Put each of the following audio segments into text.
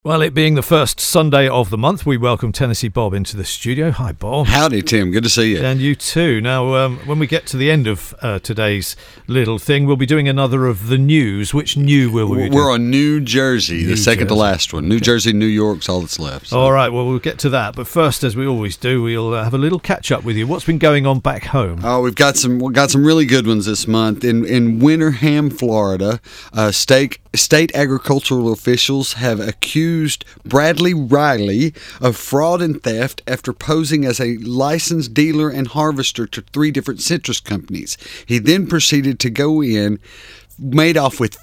Well, it being the first Sunday of the month, we welcome Tennessee Bob into the studio. Hi, Bob. Howdy, Tim. Good to see you. And you too. Now, when we get to the end of today's little thing, we'll be doing another of the news. Which new will we do? We're on New Jersey, the second to last one. New Jersey, New York's all that's left. So. All right, well, we'll get to that. But first, as we always do, we'll have a little catch-up with you. What's been going on back home? Oh, we've got some really good ones this month. In Winterham, Florida, state agricultural officials have accused Bradley Riley of fraud and theft after posing as a licensed dealer and harvester to 3 different citrus companies. He then proceeded to go in, made off with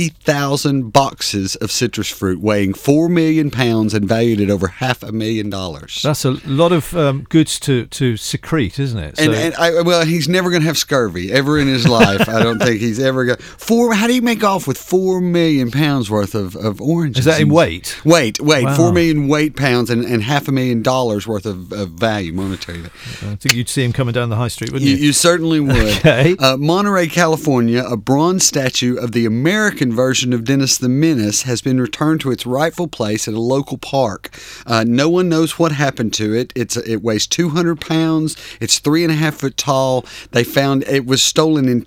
50,000 boxes of citrus fruit weighing 4 million pounds and valued at over $500,000. That's a lot of goods to secrete, isn't it? So, he's never going to have scurvy ever in his life. I don't think he's ever going to. How do you make off with 4 million pounds worth of oranges? Is that in weight? Weight. Wow. 4 million weight pounds and $500,000 worth of value, monetary value. I think you'd see him coming down the high street, wouldn't you? You certainly would. Okay. Monterey, California, a bronze statue of the American version of Dennis the Menace has been returned to its rightful place at a local park. No one knows what happened to it. It weighs 200 pounds. It's 3.5 foot tall. They found it was stolen in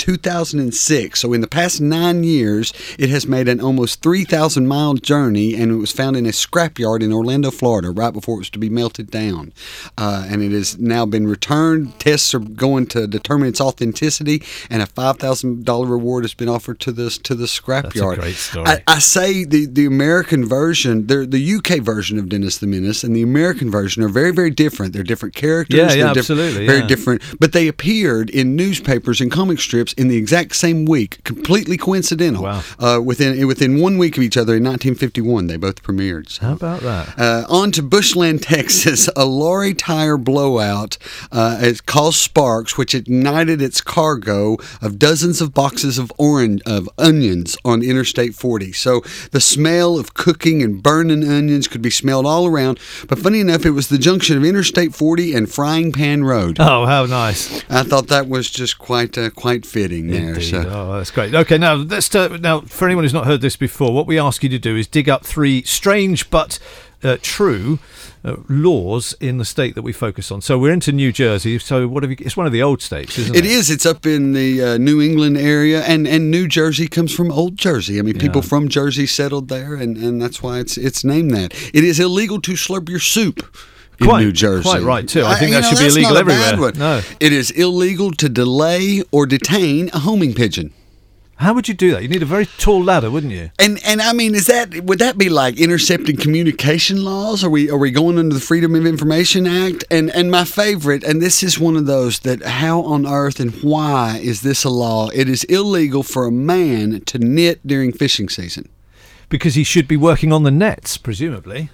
2006. So in the past 9 years, it has made an almost 3,000-mile journey, and it was found in a scrapyard in Orlando, Florida, right before it was to be melted down. And it has now been returned. Tests are going to determine its authenticity, and a $5,000 reward has been offered to the scrapyard. That's a great story. I say the American version, the UK version of Dennis the Menace and the American version are very, very different. They're different characters. Absolutely. Very different. But they appeared in newspapers and comic strips in the exact same week, completely coincidental. Wow. Within 1 week of each other in 1951, they both premiered. So. How about that? On to Bushland, Texas. A lorry tire blowout it caused sparks, which ignited its cargo of dozens of boxes of onions on Interstate 40. So the smell of cooking and burning onions could be smelled all around. But funny enough, it was the junction of Interstate 40 and Frying Pan Road. Oh, how nice! I thought that was just quite fitting there. Indeed. So. Oh, that's great. Okay, now now for anyone who's not heard this before, what we ask you to do is dig up 3 strange but true laws in the state that we focus on. So we're into New Jersey. So it's one of the old states, isn't it? It is. It's up in the New England area, and New Jersey comes from Old Jersey. I mean, people from Jersey settled there, and that's why it's named that. It is illegal to slurp your soup in New Jersey. Quite right, too. I think that should be illegal everywhere. No. It is illegal to delay or detain a homing pigeon. How would you do that? You need a very tall ladder, wouldn't you? And I mean, would that be like intercepting communication laws? Are we going under the Freedom of Information Act? And my favorite, and this is one of those that how on earth and why is this a law? It is illegal for a man to knit during fishing season. Because he should be working on the nets, presumably.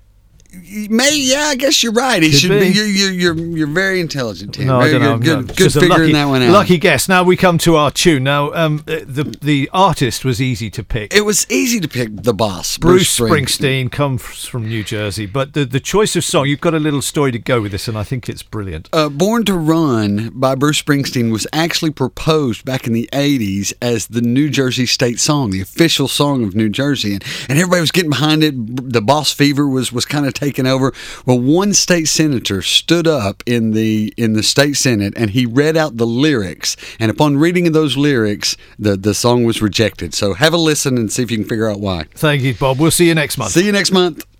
I guess you're right. He should be. You're very intelligent, Tim. No, very I don't good. know. Good figuring that one out. Lucky guess. Now we come to our tune. Now the artist was easy to pick. It was easy to pick the boss, Bruce Springsteen, comes from New Jersey. But the choice of song, you've got a little story to go with this, and I think it's brilliant. Born to Run by Bruce Springsteen was actually proposed back in the 80s as the New Jersey state song, the official song of New Jersey, and everybody was getting behind it. The boss fever was kind of taken over. Well, one state senator stood up in the state senate and he read out the lyrics, and upon reading of those lyrics, the song was rejected. So have a listen and see if you can figure out why. Thank you, Bob. We'll see you next month. See you next month.